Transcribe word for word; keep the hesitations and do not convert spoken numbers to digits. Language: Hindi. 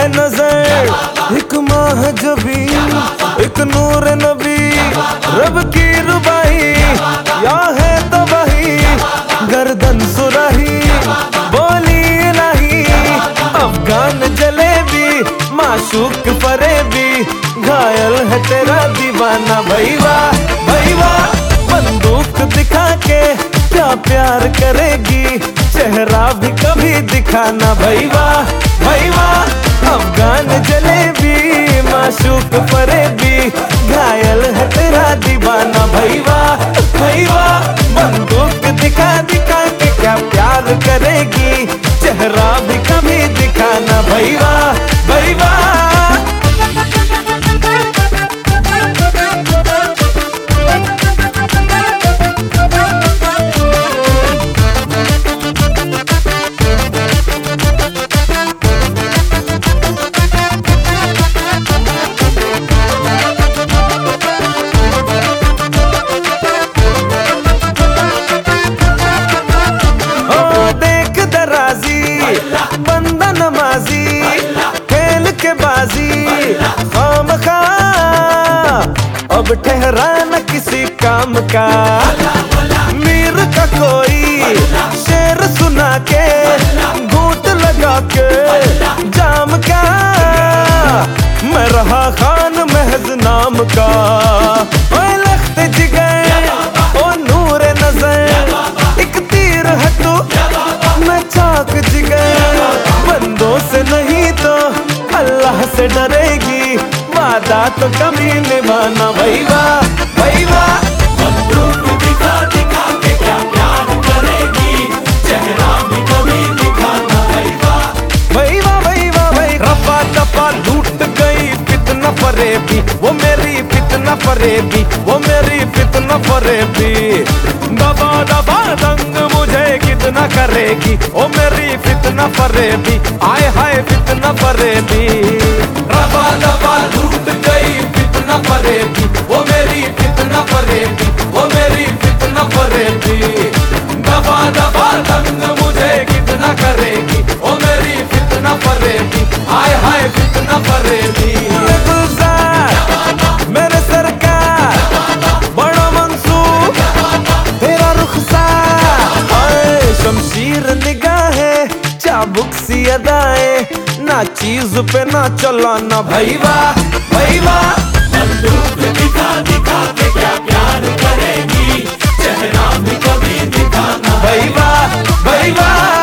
है नजर एक माह जबी एक नूर नबी रब की रुबाई या है तबाही गर्दन सुराही बोली इलाही अफगान जलेबी माशूक फरेबी घायल है तेरा दीवाना भैया भैया बंदूक दिखा के क्या प्यार करेगी चेहरा भी कभी दिखाना भैया भैया अफगान जलेबी माशूक फरेबी घायल है तेरा दीवाना भैया भैया बंदूक दिखा दिखा के क्या प्यार करेगी चेहरा भी कभी दिखाना भैया भैया बंदा नमाजी खेल के बाजी खामखा अब ठहरा न किसी काम का मीर का कोई शेर सुना के घूंट लगा के जाम का मैं रहा खान महज नाम का ओ लख्त जिगर ओ नूर नजर एक तीर है तू मैं चाक जिगर बंदों से नहीं तो अल्लाह से डरेगी वादा तो कभी निभाना भैया भैया बंदूक दिखा दिखा के क्या प्यार करेगी चेहरा भी कभी दिखाना भैया भैया भैया भैया रफा दफा लूट गई फितना फरेबी वो मेरी फितना फरेबी वो मेरी फितना फरेबी दबा दबा दंग मुझे कितना करेगी ओ मेरी फितना फरेबी आए हाय फितना फरेबी रबा दबा लूट गई फितना फरेबी वो मेरी फितना फरेबी वो मेरी फितना फरेबी दबा दबा दंग मुझे कितना करेगी ओ मेरी फितना फरेबी आए हाय फितना फरेबी मेरे सरकार बड़ा मंसूर तेरा रुखसार शमशीर निगाहें चाबुक सी अदाएं ना चीज पे ना चलाना भैया भैया बंदूक दिखा दिखा के क्या प्यार करेगी चेहरा भी कभी दिखाना भैया भैया